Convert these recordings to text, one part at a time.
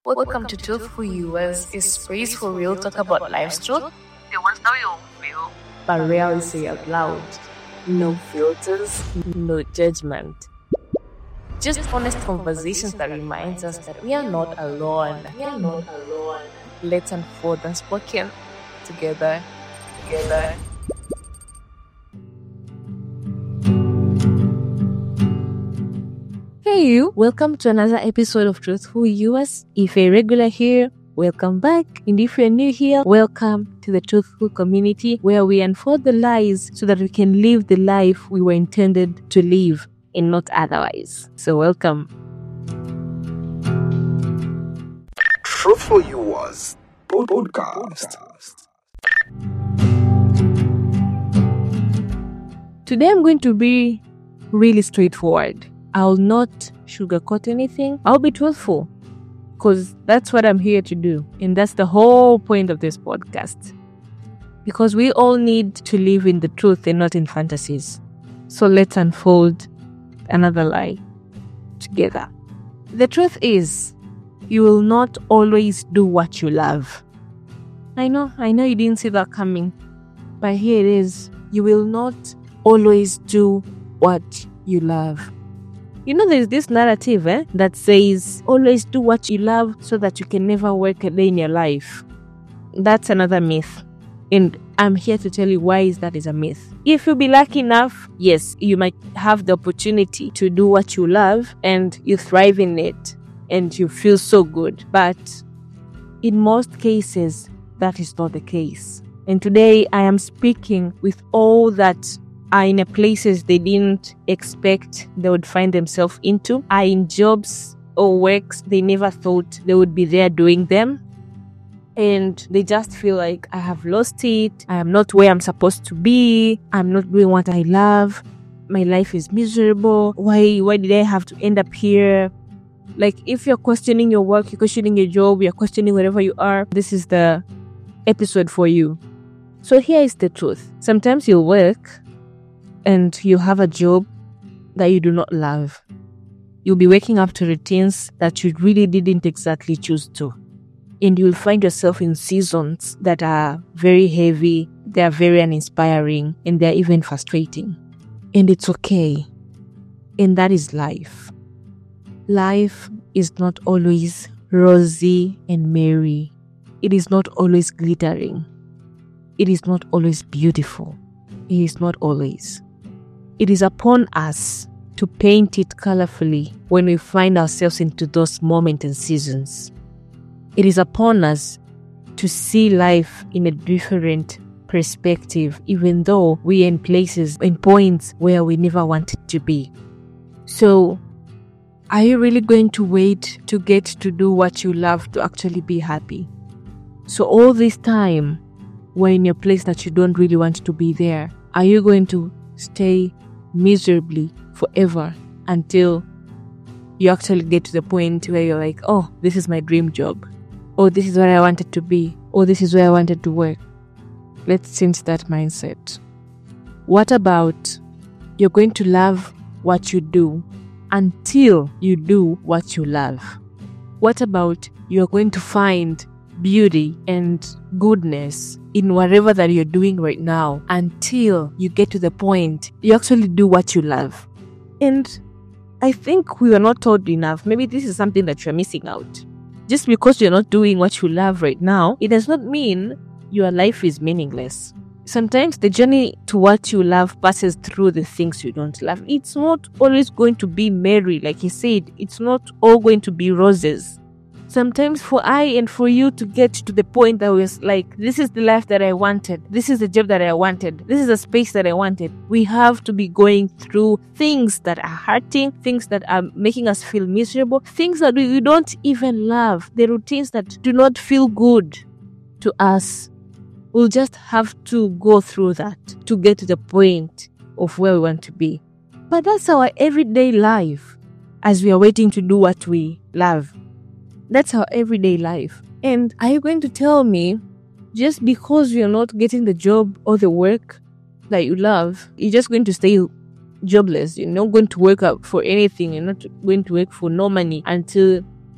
Welcome to Truthful US, a space for real talk about life's truth. They won't tell you feel, but rarely say out loud. No filters, no judgment. Just honest conversations that reminds us that we are not alone. Let's unfold unspoken together. Hey you, welcome to another episode of Truthful US. If you're regular here, welcome back. And if you're new here, welcome to the Truthful community where we unfold the lies so that we can live the life we were intended to live and not otherwise. So welcome. Truthful US podcast. Today I'm going to be really straightforward. I'll not sugarcoat anything. I'll be truthful because that's what I'm here to do. And that's the whole point of this podcast. Because we all need to live in the truth and not in fantasies. So let's unfold another lie together. The truth is, you will not always do what you love. I know you didn't see that coming. But here it is. You will not always do what you love. You know, there's this narrative that says, always do what you love so that you can never work a day in your life. That's another myth. And I'm here to tell you why that is a myth. If you be lucky enough, yes, you might have the opportunity to do what you love and you thrive in it and you feel so good. But in most cases, that is not the case. And today I am speaking with all that are in a places they didn't expect they would find themselves into, are in jobs or works they never thought they would be there doing them. And they just feel like, I have lost it. I am not where I'm supposed to be. I'm not doing what I love. My life is miserable. Why did I have to end up here? Like, if you're questioning your work, you're questioning your job, you're questioning wherever you are, this is the episode for you. So here is the truth. Sometimes you'll work and you have a job that you do not love. You'll be waking up to routines that you really didn't exactly choose to. And you'll find yourself in seasons that are very heavy, they are very uninspiring, and they're even frustrating. And it's okay. And that is life. Life is not always rosy and merry. It is not always glittering. It is not always beautiful. It is not always. It is upon us to paint it colorfully when we find ourselves into those moments and seasons. It is upon us to see life in a different perspective, even though we are in places, in points where we never wanted to be. So, are you really going to wait to get to do what you love to actually be happy? So all this time, we're in a place that you don't really want to be there. Are you going to stay miserably forever until you actually get to the point where you're like, oh, this is my dream job, or this is where I wanted to be, or this is where I wanted to work? Let's change that mindset. What about you're going to love what you do until you do what you love? What about you're going to find beauty and goodness in whatever that you're doing right now until you get to the point you actually do what you love? And I think we are not told enough. Maybe this is something that you're missing out. Just because you're not doing what you love right now, it does not mean your life is meaningless. Sometimes the journey to what you love passes through the things you don't love. It's not always going to be merry, like he said. It's not all going to be roses. Sometimes for I and for you to get to the point that was like, this is the life that I wanted. This is the job that I wanted. This is the space that I wanted. We have to be going through things that are hurting, things that are making us feel miserable, things that we don't even love, the routines that do not feel good to us. We'll just have to go through that to get to the point of where we want to be. But that's our everyday life as we are waiting to do what we love. That's our everyday life. And are you going to tell me just because you're not getting the job or the work that you love, you're just going to stay jobless? You're not going to work out for anything. You're not going to work for no money until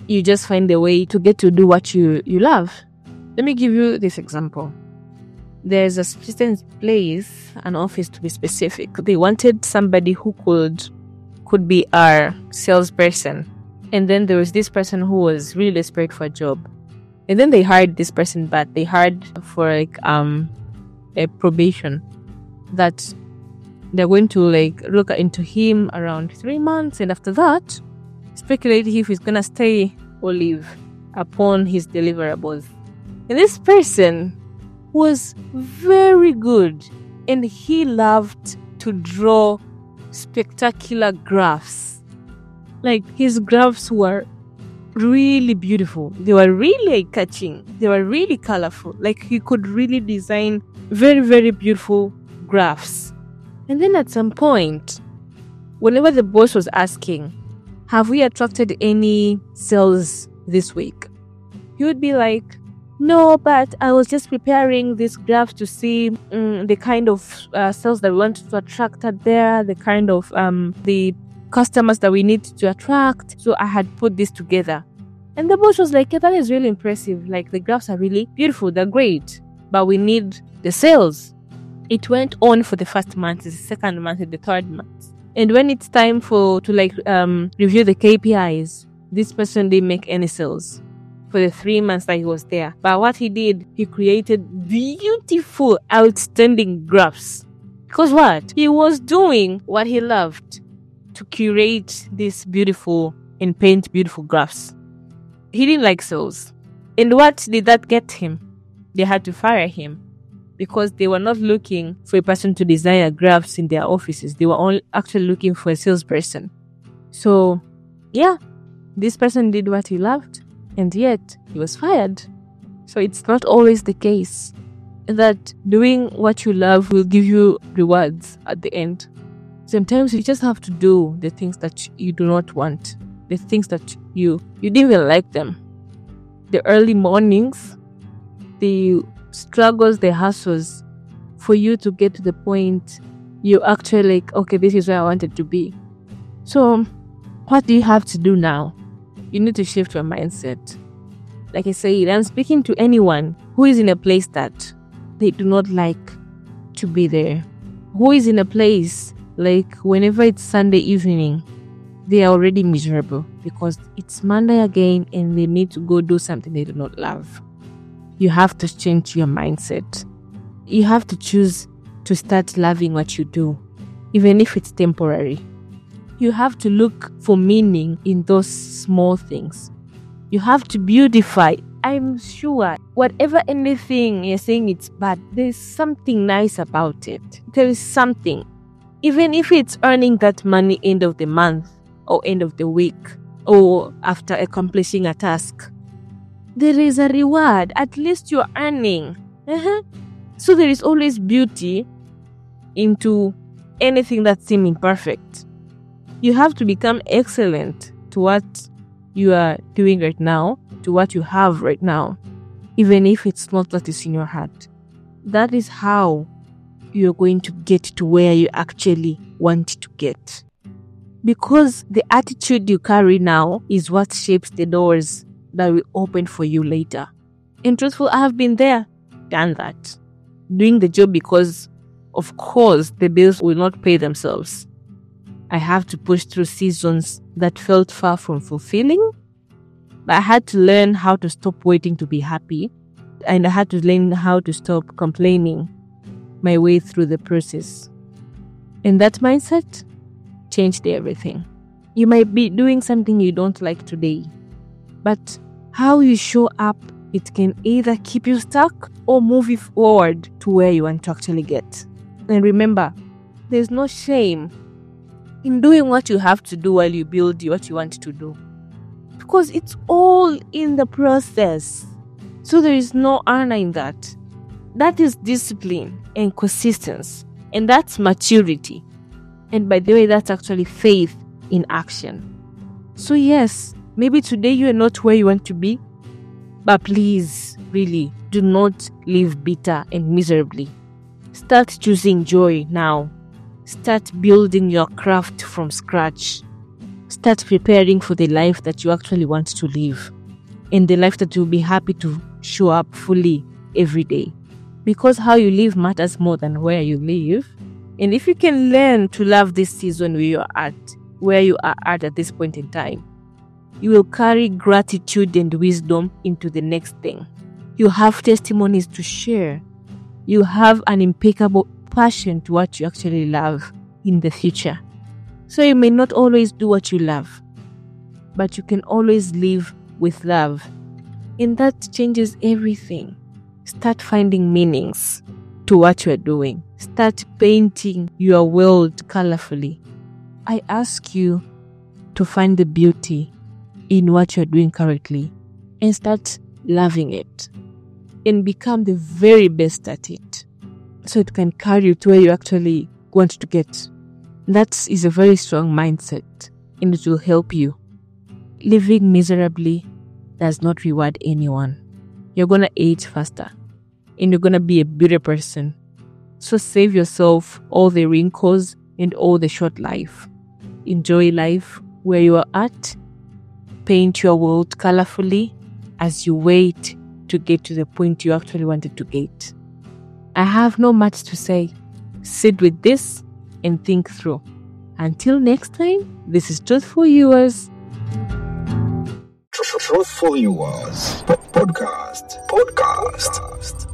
you just find a way to get to do what you love. Let me give you this example. There's a certain place, an office to be specific. They wanted somebody who could be our salesperson. And then there was this person who was really desperate for a job. And then they hired this person, but they hired for like a probation that they're going to like look into him around 3 months, and after that speculate if he's gonna stay or leave upon his deliverables. And this person was very good, and he loved to draw spectacular graphs. Like, his graphs were really beautiful. They were really eye-catching. They were really colorful. Like, he could really design very, very beautiful graphs. And then at some point, whenever the boss was asking, have we attracted any sales this week? He would be like, no, but I was just preparing this graph to see the kind of sales that we want to attract out there, the kind of the customers that we need to attract. So I had put this together. And the boss was like, yeah, that is really impressive. Like, the graphs are really beautiful. They're great. But we need the sales. It went on for the first month, the second month, and the third month. And when it's time to review the KPIs, this person didn't make any sales for the 3 months that he was there. But what he did, he created beautiful, outstanding graphs. Because what? He was doing what he loved, to curate these beautiful and paint beautiful graphs. He didn't like sales. And what did that get him? They had to fire him, because they were not looking for a person to design graphs in their offices. They were only actually looking for a salesperson. So, yeah, this person did what he loved, and yet he was fired. So it's not always the case that doing what you love will give you rewards at the end. Sometimes you just have to do the things that you do not want, the things that you didn't even like them. The early mornings, the struggles, the hustles, for you to get to the point you actually like, okay, this is where I wanted to be. So what do you have to do now? You need to shift your mindset. Like I said, I'm speaking to anyone who is in a place that they do not like to be there. Who is in a place like whenever it's Sunday evening, they are already miserable because it's Monday again and they need to go do something they do not love. You have to change your mindset. You have to choose to start loving what you do, even if it's temporary. You have to look for meaning in those small things. You have to beautify. I'm sure whatever anything you're saying it's bad, there's something nice about it. There is something. Even if it's earning that money end of the month or end of the week or after accomplishing a task, there is a reward. At least you're earning. So there is always beauty into anything that seems imperfect. You have to become excellent to what you are doing right now, to what you have right now, even if it's not what is in your heart. That is how you're going to get to where you actually want to get. Because the attitude you carry now is what shapes the doors that will open for you later. And truthful, I have been there, done that. Doing the job because, of course, the bills will not pay themselves. I have to push through seasons that felt far from fulfilling. But I had to learn how to stop waiting to be happy. And I had to learn how to stop complaining my way through the process. And that mindset changed everything. You might be doing something you don't like today, but how you show up, it can either keep you stuck or move you forward to where you want to actually get. And remember, there's no shame in doing what you have to do while you build what you want to do. Because it's all in the process. So there is no honor in that. That is discipline and consistency. And that's maturity. And by the way, that's actually faith in action. So yes, maybe today you are not where you want to be, but please, really, do not live bitter and miserably. Start choosing joy now. Start building your craft from scratch. Start preparing for the life that you actually want to live, and the life that you'll be happy to show up fully every day. Because how you live matters more than where you live. And if you can learn to love this season where you are at this point in time, you will carry gratitude and wisdom into the next thing. You have testimonies to share. You have an impeccable passion to what you actually love in the future. So you may not always do what you love, but you can always live with love. And that changes everything. Start finding meanings to what you are doing. Start painting your world colorfully. I ask you to find the beauty in what you're doing currently and start loving it and become the very best at it so it can carry you to where you actually want to get. That is a very strong mindset and it will help you. Living miserably does not reward anyone. You're going to age faster and you're going to be a bitter person. So save yourself all the wrinkles and all the short life. Enjoy life where you are at. Paint your world colorfully as you wait to get to the point you actually wanted to get. I have no much to say. Sit with this and think through. Until next time, this is Truthful Yours. Truthful Yours Podcast.